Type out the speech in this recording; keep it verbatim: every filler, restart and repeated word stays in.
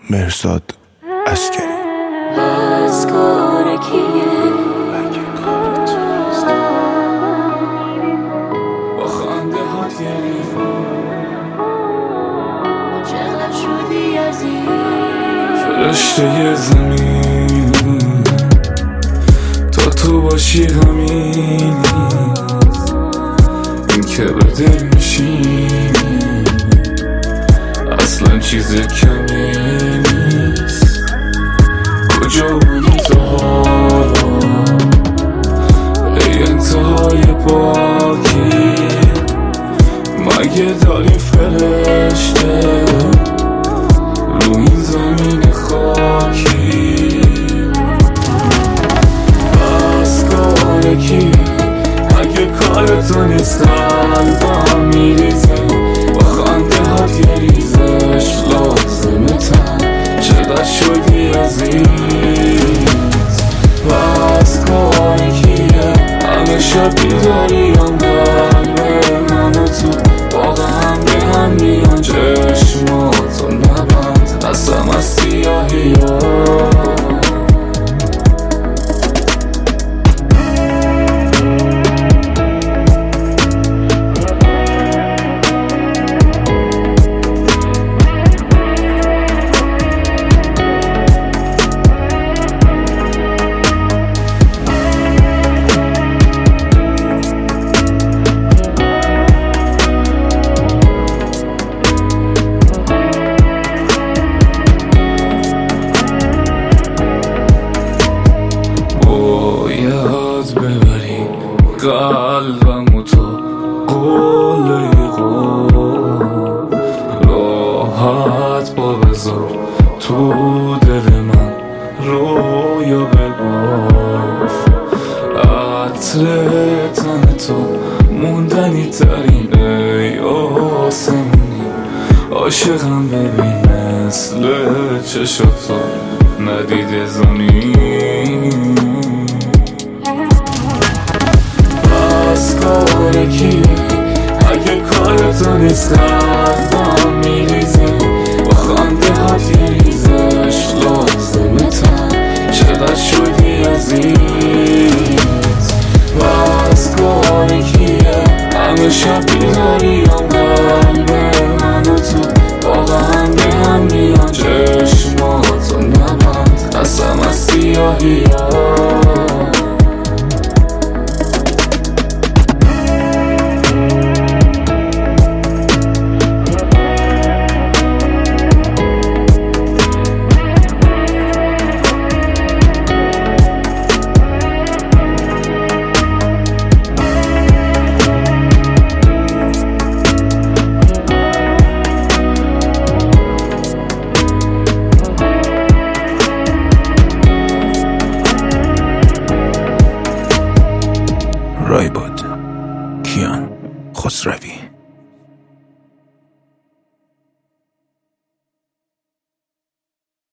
مرزاد عسکری. از کار کیه؟ اگه کار توست با خنده هات چقدر شدی عزیز، فرشته زمین تا تو باشی همین این که به دل میشینی اصلا چیز کمی نیست. کجا بودی تو حالا ای انتهای پاکی؟ مگه داری فرشته رو این زمین خاکی؟ بس کار کی اگه کار تو نیست؟ قلبم میریزه با خنده هات یه ریزش لازمه تن چقدر شدی عزیز. بس کار کیه همه شب بیداری هم قلب من و تو واقعا به هم میان چشماتو نبند قسم از سیاهی ها. ببری قلبم و تو قله قول راحت با بذار تو دل من رویا بباف. عطر تن تو موندنی ترین ای آسمونی عاشقم ببین مثل چشاتو ندیده زمین. بس کار کیه اگه کار تو نیست؟ قلبم میریزه با خنده هات یه ریزش لازمه تن چقدر شدی عزیز. بس کار کیه همه شب بیداری هم قلب من و تو واقعا به هم میان چشماتو نبند قسم از سیاهی ها. رایباد کیان خسروی.